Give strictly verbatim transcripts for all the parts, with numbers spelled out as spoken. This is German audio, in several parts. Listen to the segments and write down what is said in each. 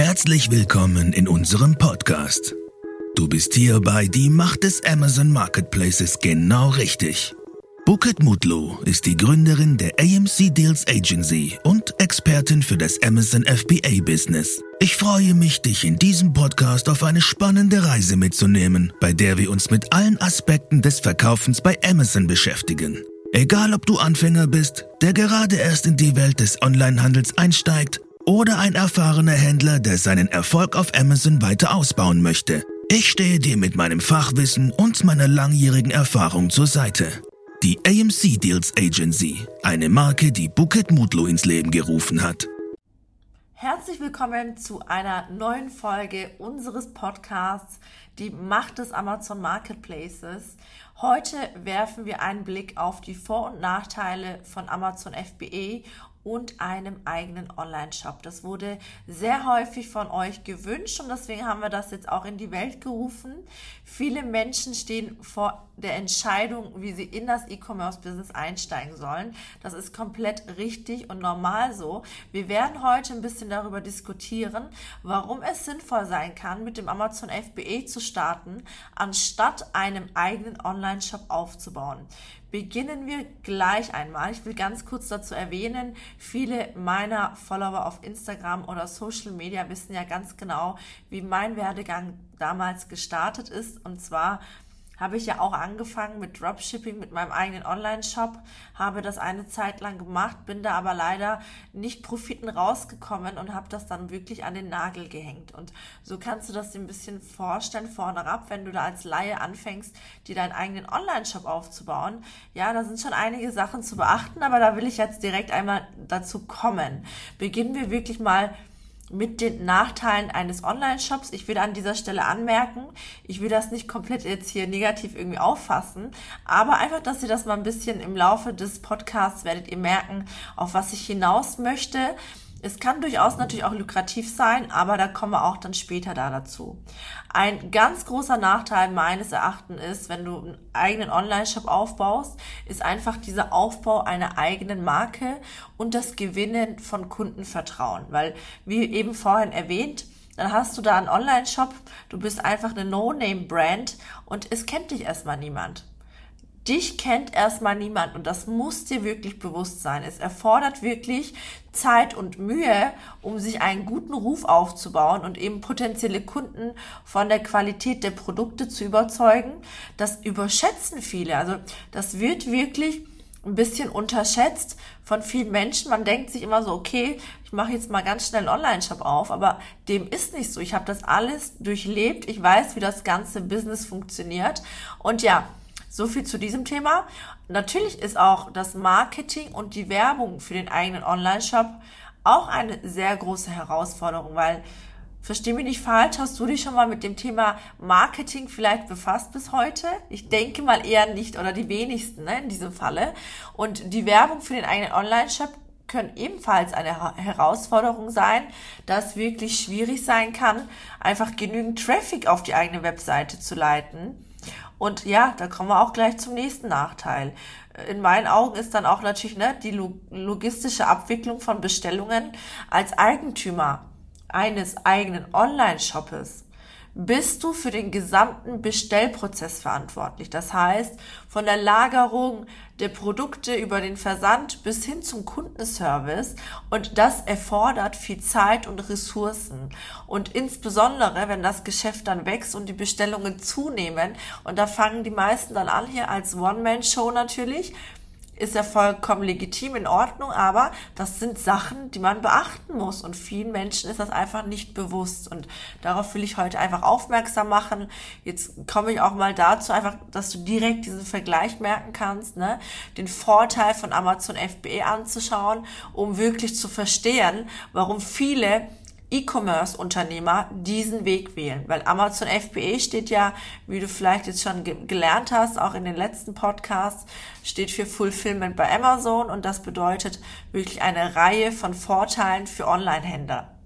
Herzlich willkommen in unserem Podcast. Du bist hier bei Die Macht des Amazon Marketplaces genau richtig. Buket Mutlu ist die Gründerin der A M C Deals Agency und Expertin für das Amazon F B A-Business. Ich freue mich, dich in diesem Podcast auf eine spannende Reise mitzunehmen, bei der wir uns mit allen Aspekten des Verkaufens bei Amazon beschäftigen. Egal, ob du Anfänger bist, der gerade erst in die Welt des Onlinehandels einsteigt, oder ein erfahrener Händler, der seinen Erfolg auf Amazon weiter ausbauen möchte. Ich stehe dir mit meinem Fachwissen und meiner langjährigen Erfahrung zur Seite. Die A M C Deals Agency, eine Marke, die Buket Mutlu ins Leben gerufen hat. Herzlich willkommen zu einer neuen Folge unseres Podcasts, die Macht des Amazon Marketplaces. Heute werfen wir einen Blick auf die Vor- und Nachteile von Amazon F B A und einem eigenen Online-Shop. Das wurde sehr häufig von euch gewünscht und deswegen haben wir das jetzt auch in die Welt gerufen. Viele Menschen stehen vor der Entscheidung, wie sie in das E-Commerce-Business einsteigen sollen. Das ist komplett richtig und normal so. Wir werden heute ein bisschen darüber diskutieren, warum es sinnvoll sein kann, mit dem Amazon F B A zu starten, anstatt einem eigenen Online-Shop aufzubauen. Beginnen wir gleich einmal. Ich will ganz kurz dazu erwähnen, viele meiner Follower auf Instagram oder Social Media wissen ja ganz genau, wie mein Werdegang damals gestartet ist. Und zwar habe ich ja auch angefangen mit Dropshipping, mit meinem eigenen Online-Shop, habe das eine Zeit lang gemacht, bin da aber leider nicht Profiten rausgekommen und habe das dann wirklich an den Nagel gehängt. Und so kannst du das dir ein bisschen vorstellen, vorne ab, wenn du da als Laie anfängst, dir deinen eigenen Online-Shop aufzubauen. Ja, da sind schon einige Sachen zu beachten, aber da will ich jetzt direkt einmal dazu kommen. Beginnen wir wirklich mal mit den Nachteilen eines Online-Shops. Ich will an dieser Stelle anmerken, ich will das nicht komplett jetzt hier negativ irgendwie auffassen, aber einfach, dass ihr das mal ein bisschen im Laufe des Podcasts werdet ihr merken, auf was ich hinaus möchte. Es kann durchaus natürlich auch lukrativ sein, aber da kommen wir auch dann später da dazu. Ein ganz großer Nachteil meines Erachtens ist, wenn du einen eigenen Online-Shop aufbaust, ist einfach dieser Aufbau einer eigenen Marke und das Gewinnen von Kundenvertrauen. Weil, wie eben vorhin erwähnt, dann hast du da einen Online-Shop, du bist einfach eine No-Name-Brand und es kennt dich erstmal niemand. Dich kennt erstmal niemand und das muss dir wirklich bewusst sein. Es erfordert wirklich Zeit und Mühe, um sich einen guten Ruf aufzubauen und eben potenzielle Kunden von der Qualität der Produkte zu überzeugen. Das überschätzen viele. Also das wird wirklich ein bisschen unterschätzt von vielen Menschen. Man denkt sich immer so, okay, ich mache jetzt mal ganz schnell einen Online-Shop auf, aber dem ist nicht so. Ich habe das alles durchlebt. Ich weiß, wie das ganze Business funktioniert. Und ja, so viel zu diesem Thema. Natürlich ist auch das Marketing und die Werbung für den eigenen Online-Shop auch eine sehr große Herausforderung, weil, versteh mich nicht falsch, hast du dich schon mal mit dem Thema Marketing vielleicht befasst bis heute? Ich denke mal eher nicht oder die wenigsten, ne, in diesem Falle. Und die Werbung für den eigenen Online-Shop können ebenfalls eine Herausforderung sein, da es wirklich schwierig sein kann, einfach genügend Traffic auf die eigene Webseite zu leiten. Und ja, da kommen wir auch gleich zum nächsten Nachteil. In meinen Augen ist dann auch natürlich ne, die logistische Abwicklung von Bestellungen. Als Eigentümer eines eigenen Online-Shoppes bist du für den gesamten Bestellprozess verantwortlich. Das heißt, von der Lagerung der Produkte über den Versand bis hin zum Kundenservice. Und das erfordert viel Zeit und Ressourcen. Und insbesondere, wenn das Geschäft dann wächst und die Bestellungen zunehmen, und da fangen die meisten dann an hier als One-Man-Show natürlich, ist ja vollkommen legitim, in Ordnung, aber das sind Sachen, die man beachten muss und vielen Menschen ist das einfach nicht bewusst und darauf will ich heute einfach aufmerksam machen. Jetzt komme ich auch mal dazu, einfach, dass du direkt diesen Vergleich merken kannst, ne, den Vorteil von Amazon F B A anzuschauen, um wirklich zu verstehen, warum viele E-Commerce-Unternehmer diesen Weg wählen, weil Amazon F B A steht ja, wie du vielleicht jetzt schon ge- gelernt hast, auch in den letzten Podcasts, steht für Fulfillment bei Amazon und das bedeutet wirklich eine Reihe von Vorteilen für Online-Händler.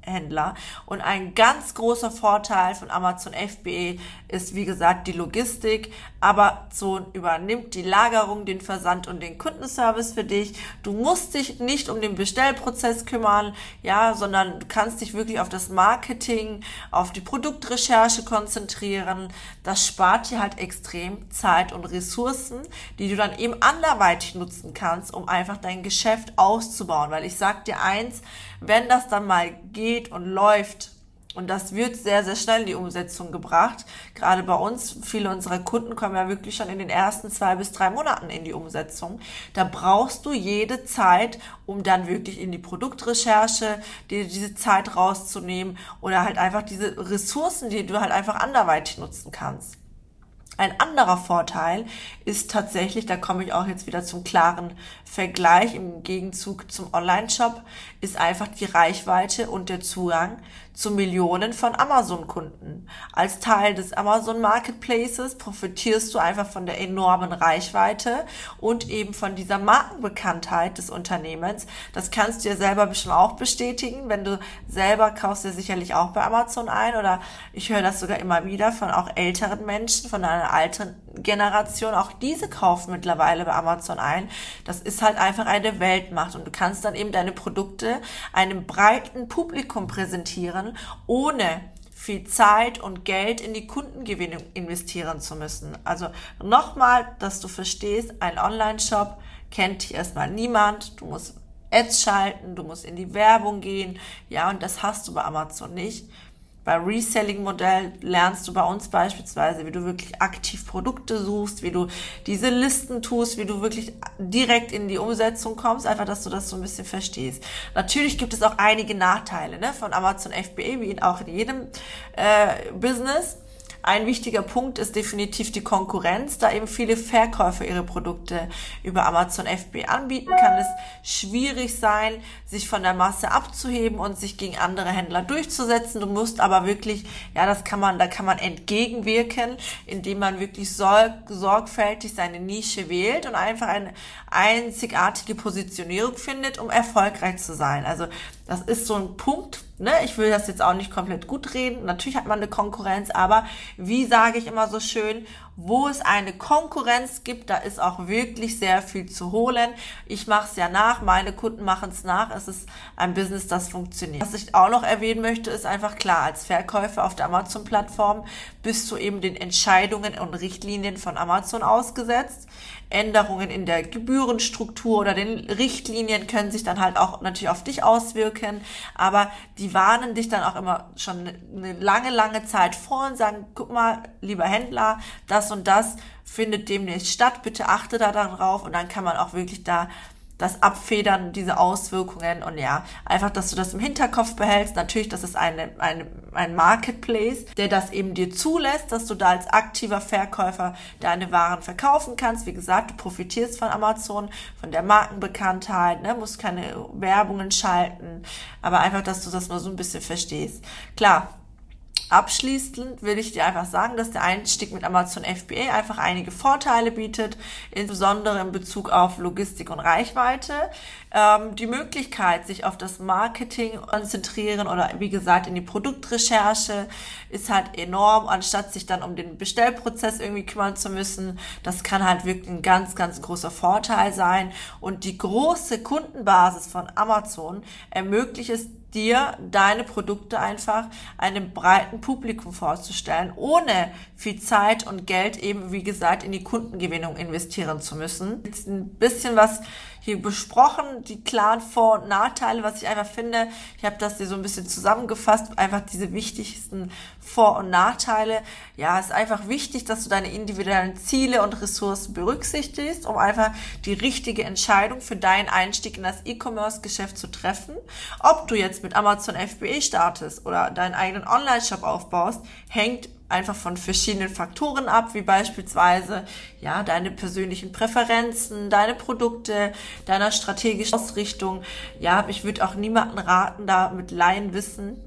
Händler. Und ein ganz großer Vorteil von Amazon F B A ist, wie gesagt, die Logistik. Amazon übernimmt die Lagerung, den Versand und den Kundenservice für dich. Du musst dich nicht um den Bestellprozess kümmern, ja, sondern du kannst dich wirklich auf das Marketing, auf die Produktrecherche konzentrieren. Das spart dir halt extrem Zeit und Ressourcen, die du dann eben anderweitig nutzen kannst, um einfach dein Geschäft auszubauen. Weil ich sag dir eins, wenn das dann mal geht und läuft, und das wird sehr, sehr schnell in die Umsetzung gebracht. Gerade bei uns, viele unserer Kunden kommen ja wirklich schon in den ersten zwei bis drei Monaten in die Umsetzung. Da brauchst du jede Zeit, um dann wirklich in die Produktrecherche, dir diese Zeit rauszunehmen oder halt einfach diese Ressourcen, die du halt einfach anderweitig nutzen kannst. Ein anderer Vorteil ist tatsächlich, da komme ich auch jetzt wieder zum klaren Vergleich im Gegenzug zum Online-Shop, ist einfach die Reichweite und der Zugang zu Millionen von Amazon-Kunden. Als Teil des Amazon Marketplaces profitierst du einfach von der enormen Reichweite und eben von dieser Markenbekanntheit des Unternehmens. Das kannst du dir selber bestimmt auch bestätigen, wenn du selber kaufst dir sicherlich auch bei Amazon ein, oder ich höre das sogar immer wieder von auch älteren Menschen, von einer alten Generation, auch diese kaufen mittlerweile bei Amazon ein. Das ist halt einfach eine Weltmacht und du kannst dann eben deine Produkte einem breiten Publikum präsentieren, ohne viel Zeit und Geld in die Kundengewinnung investieren zu müssen. Also nochmal, dass du verstehst, ein Online-Shop kennt dich erstmal niemand, du musst Ads schalten, du musst in die Werbung gehen, ja, und das hast du bei Amazon nicht. Bei Reselling-Modell lernst du bei uns beispielsweise, wie du wirklich aktiv Produkte suchst, wie du diese Listen tust, wie du wirklich direkt in die Umsetzung kommst, einfach, dass du das so ein bisschen verstehst. Natürlich gibt es auch einige Nachteile, ne, von Amazon F B A, wie in auch in jedem äh, Business. Ein wichtiger Punkt ist definitiv die Konkurrenz. Da eben viele Verkäufer ihre Produkte über Amazon F B A anbieten, kann es schwierig sein, sich von der Masse abzuheben und sich gegen andere Händler durchzusetzen. Du musst aber wirklich, ja, das kann man, da kann man entgegenwirken, indem man wirklich sorg, sorgfältig seine Nische wählt und einfach eine einzigartige Positionierung findet, um erfolgreich zu sein. Also das ist so ein Punkt, ne? Ich will das jetzt auch nicht komplett gut reden. Natürlich hat man eine Konkurrenz, aber wie sage ich immer so schön, wo es eine Konkurrenz gibt, da ist auch wirklich sehr viel zu holen. Ich mache es ja nach, meine Kunden machen es nach. Es ist ein Business, das funktioniert. Was ich auch noch erwähnen möchte, ist einfach klar, als Verkäufer auf der Amazon-Plattform bist du eben den Entscheidungen und Richtlinien von Amazon ausgesetzt. Änderungen in der Gebührenstruktur oder den Richtlinien können sich dann halt auch natürlich auf dich auswirken, aber die warnen dich dann auch immer schon eine lange, lange Zeit vor und sagen, guck mal, lieber Händler, das und das findet demnächst statt, bitte achte da darauf, und dann kann man auch wirklich da das abfedern, diese Auswirkungen, und ja, einfach, dass du das im Hinterkopf behältst. Natürlich, das ist eine, eine, ein Marketplace, der das eben dir zulässt, dass du da als aktiver Verkäufer deine Waren verkaufen kannst. Wie gesagt, du profitierst von Amazon, von der Markenbekanntheit, ne, musst keine Werbungen schalten, aber einfach, dass du das nur so ein bisschen verstehst. Klar, abschließend will ich dir einfach sagen, dass der Einstieg mit Amazon F B A einfach einige Vorteile bietet, insbesondere in Bezug auf Logistik und Reichweite. Ähm, die Möglichkeit, sich auf das Marketing konzentrieren oder wie gesagt in die Produktrecherche ist halt enorm, anstatt sich dann um den Bestellprozess irgendwie kümmern zu müssen. Das kann halt wirklich ein ganz, ganz großer Vorteil sein. Und die große Kundenbasis von Amazon ermöglicht es dir, deine Produkte einfach einem breiten Publikum vorzustellen, ohne viel Zeit und Geld eben, wie gesagt, in die Kundengewinnung investieren zu müssen. Jetzt ein bisschen was hier besprochen, die klaren Vor- und Nachteile, was ich einfach finde. Ich habe das hier so ein bisschen zusammengefasst, einfach diese wichtigsten Vor- und Nachteile. Ja, es ist einfach wichtig, dass du deine individuellen Ziele und Ressourcen berücksichtigst, um einfach die richtige Entscheidung für deinen Einstieg in das E-Commerce-Geschäft zu treffen. Ob du jetzt mit Amazon F B A startest oder deinen eigenen Online-Shop aufbaust, hängt einfach von verschiedenen Faktoren ab, wie beispielsweise ja deine persönlichen Präferenzen, deine Produkte, deiner strategischen Ausrichtung. Ja, ich würde auch niemanden raten, da mit Laienwissen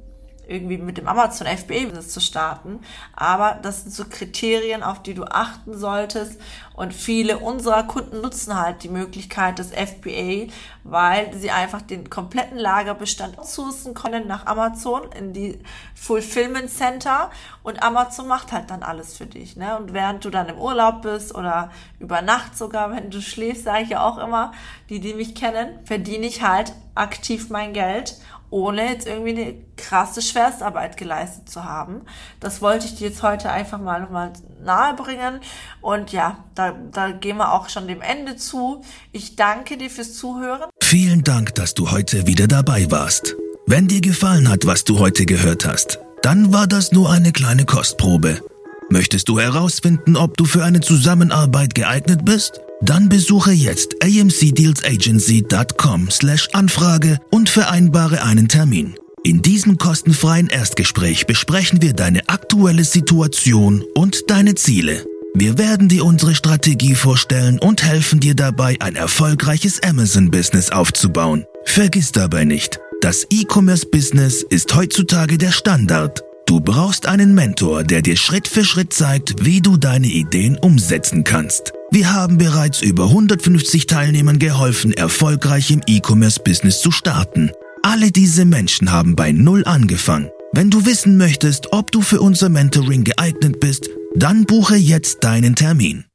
irgendwie mit dem Amazon F B A-Business zu starten. Aber das sind so Kriterien, auf die du achten solltest. Und viele unserer Kunden nutzen halt die Möglichkeit des F B A, weil sie einfach den kompletten Lagerbestand outsourcen können nach Amazon in die Fulfillment Center. Und Amazon macht halt dann alles für dich, ne? Und während du dann im Urlaub bist oder über Nacht sogar, wenn du schläfst, sage ich ja auch immer, die, die mich kennen, verdiene ich halt aktiv mein Geld, ohne jetzt irgendwie eine krasse Schwerstarbeit geleistet zu haben. Das wollte ich dir jetzt heute einfach mal nochmal nahe bringen. Und ja, da, da gehen wir auch schon dem Ende zu. Ich danke dir fürs Zuhören. Vielen Dank, dass du heute wieder dabei warst. Wenn dir gefallen hat, was du heute gehört hast, dann war das nur eine kleine Kostprobe. Möchtest du herausfinden, ob du für eine Zusammenarbeit geeignet bist? Dann besuche jetzt a m c deals agency dot com slash Anfrage und vereinbare einen Termin. In diesem kostenfreien Erstgespräch besprechen wir deine aktuelle Situation und deine Ziele. Wir werden dir unsere Strategie vorstellen und helfen dir dabei, ein erfolgreiches Amazon-Business aufzubauen. Vergiss dabei nicht, das E-Commerce-Business ist heutzutage der Standard. Du brauchst einen Mentor, der dir Schritt für Schritt zeigt, wie du deine Ideen umsetzen kannst. Wir haben bereits über hundertfünfzig Teilnehmern geholfen, erfolgreich im E-Commerce-Business zu starten. Alle diese Menschen haben bei Null angefangen. Wenn du wissen möchtest, ob du für unser Mentoring geeignet bist, dann buche jetzt deinen Termin.